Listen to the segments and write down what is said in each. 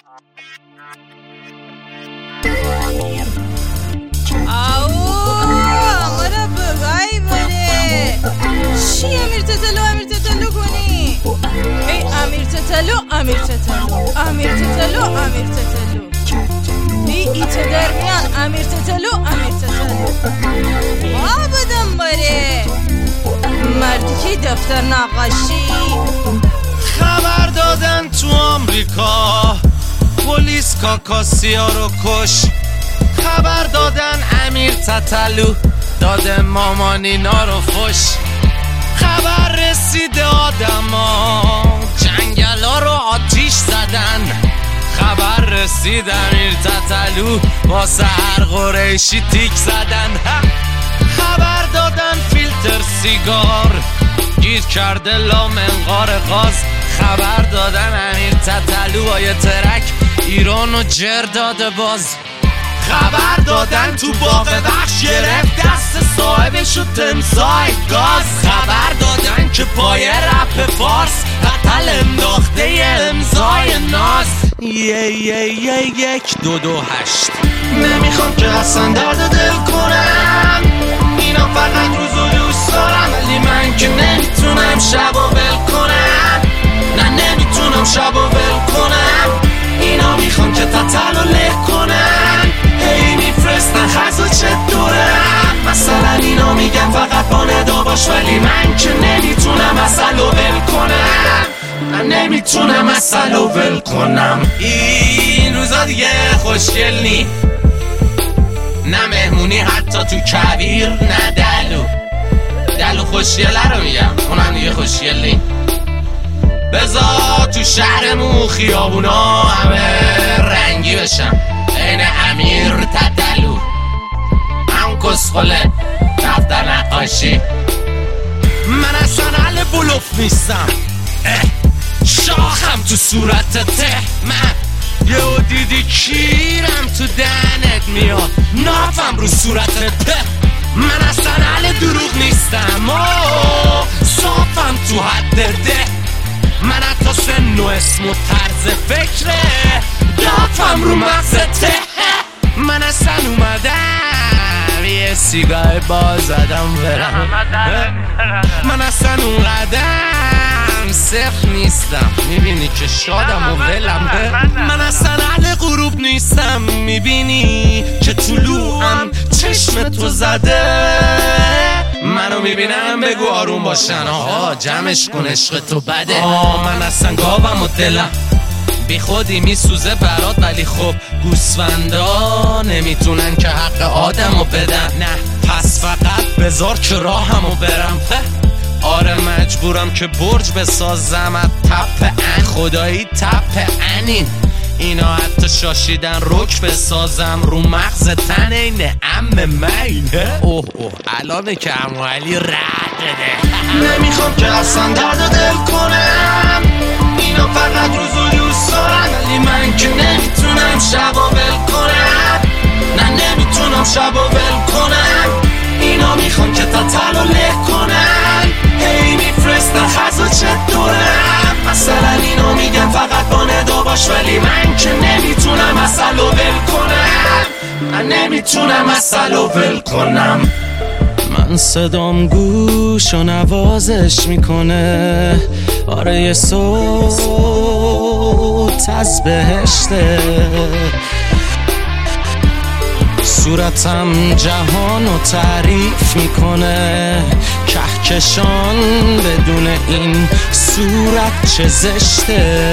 مربع باره چی امیر تتلو کنی؟ ای امیر تتلو ای در میان امیر تتلو بدم باره مردی که دفتر نقاشی خبر دادن تو آمریکا پلیس کاکاسیا رو کش. خبر دادن امیر تتلو داده مامانینا رو فش. خبر رسیده آدما جنگلا رو آتیش زدن. خبر رسید امیر تتلو واسه هر قریشی تیک زدن. خبر دادن فیلتر سیگار گیر کرده لا منقار غاز. خبر دادن امیر تتلو با یه ترک ایرانو جر داده باز. خبر دادن تو باغ وحش گرفت دست صاحبشو تمساح گاز. خبر دادن که پای رپ فارس قتل انداخته یه امضای ناز. 1-2-2-8 نمیخوام که اصلا درد دل کنم. اینا فقط روزو دوست دارم ولی من که نمیتونم شبو ول کنم. نه نمیتونم شبو ول کنم. اینا میخوام که تتلو له کنم. هی میفرستن خزو چطورم. مثلا اینا میگن فقط با ندا باش ولی من که نمیتونم اصلو ول کنم. من نمیتونم اصلو ول کنم. این روزا دیگه خوشگل نی، نه مهمونی حتی تو کبیر، نه دلو خوشگله رو میگم اونم دیگه خوشگل نی. بذار تو شهرمون خیابونا همه رنگی بشم این امیر تتلو. هم کسخله دفتر نقاشی. من اصلا اهل بلوف نیستم، شاخم تو صورتته. من یهو دیدی کیرم تو دهنت میاد نافم رو صورتته. من اصلا اهل دروغ نیستم صافم تو حد ده. من حتی سن و اسم و طرز فکره دافم رو مغزته. من اصلا اومدم یه سیگار باز زدم برم. من اصلا اونقدم صفر نیستم میبینی که شادم و ولم. من اصلا اهل غروب نیستم میبینی که طلوعم چشم تو زده. منو میبینم بگو آروم باشن آها جمعش کن عشق تو بده. من اصلا گاوم و دلم بی خودی میسوزه برات ولی خب گوسفندا نمیتونن که حق آدمو بدن. نه پس فقط بذار که راهمو برم. آره مجبورم که برج بسازم از تپ ان. خدایی تپ انین اینا حتی شاشیدن رک بسازم رو مغز تن اینه مینه. اوه الانه که عمو علی رد ده. نمیخوام که اصلا درد دل کنم. اینا فقط روزو دوست دارن ولی من که نمیتونم شبو ول کنم. نه نمیتونم شبو ول کنم. اینا میخوان که تتلو له کنن. هی میفرستن خزو چطورم. مثلا اینا میگن فقط با ندا باش ولی من که نمیتونم اصلو ول کنم. من نمیتونم اصلو ول کنم. من صدام گوش و نوازش میکنه. آره یه صوت از بهشته. صورتم جهانو تعریف میکنه. کهکشان بدون این صورت چه زشته.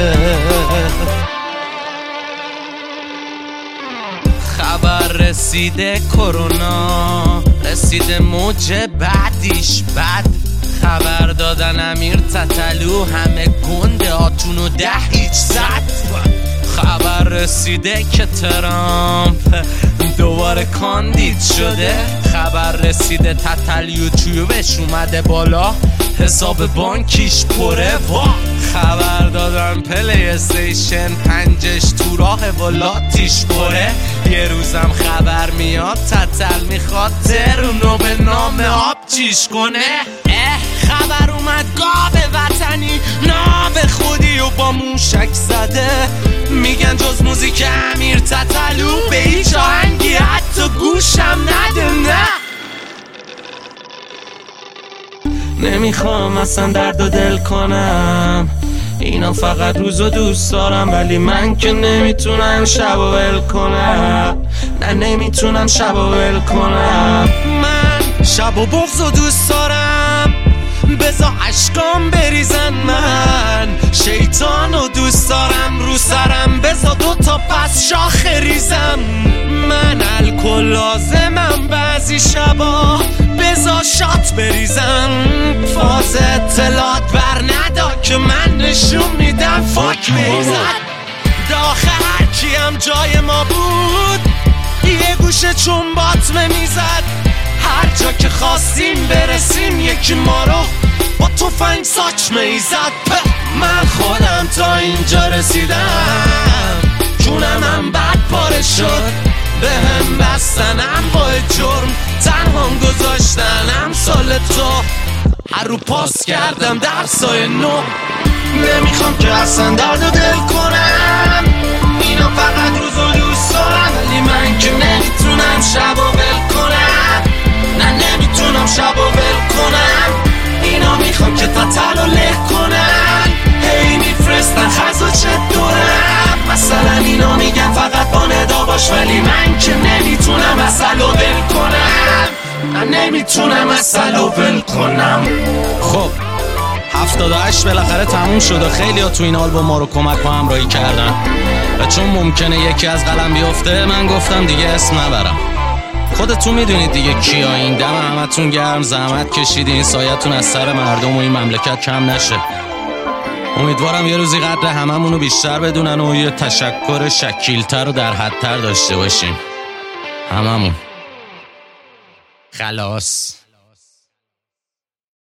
خبر رسیده کرونا رسیده موج بعدیش بد. خبر دادن امیر تتلو همه گنده هاتونو 10 زد. خبر رسیده که ترامپ دوباره کاندید شده. خبر رسیده تتل یوتیوبش اومده بالا حساب بانکیش پره. خبر دادن پلی استیشن 5ش تو راه ولاتیش پره. یه روزم خبر میاد تتل میخواد ترونو به نام آب چیش کنه. خبر اومد گاو وطنی ناب خودی و با موشک زده. میگن جز موزیک امیر تتلو به هیچ آهنگی حتی گوشم نده. نه نمیخوام اصلا درد و دل کنم، اینا فقط روزو دوست دارم، ولی من که نمیتونم شب و ول کنم. نه نمیتونم شب و ول کنم. من شب و بغضو دوست دارم، بزا عشقام بریزن. من شیطانو دوست دارم، رو سرم بزا 2 تا پس شاخه ریزم. من الکل لازمم بعضی شبا، بزا شات بریزم. فاز اطلاعات بر ندا که من نشون میدم فاک بریزم. داخل هرکی هم جای ما بود، یه گوشه چون باطمه میزد. هر جا که خواستیم برسیم یکی ما رو با تفنگ ساچمه ایزد. من خودم تا اینجا رسیدم، جونم بد پاره شد، به هم بستنم با جرم، تنهام گذاشتنم سال تو. هر رو پاس کردم درسای نو، نمیخوام که اصلا درد و دل کنم. اینا فقط روزو دوست دارم، ولی من که نمیتونم شب و ول کنم. نه نمیتونم شب و ول کنم. اینا میخوام که تتل و له کنن، هی میفرستن خز و چه دورم. مثلا اینا میگن فقط با ندا باش، ولی من که نمیتونم اصل و ول کنم. نه نمیتونم اصل و ول کنم. خب 78 بالاخره تموم شد و خیلی ها تو این آلبوم ما رو کمک و همراهی کردن و چون ممکنه یکی از قلم بیفته من گفتم دیگه اسم نبرم. خودتون میدونید دیگه کیا. این دم همتون گرم، زحمت کشیدین، سایتون از سر مردم و این مملکت کم نشه. امیدوارم یه روزی قدر هممونو بیشتر بدونن و یه تشکر شکیلتر و در حدتر داشته باشیم هممون. خلاص.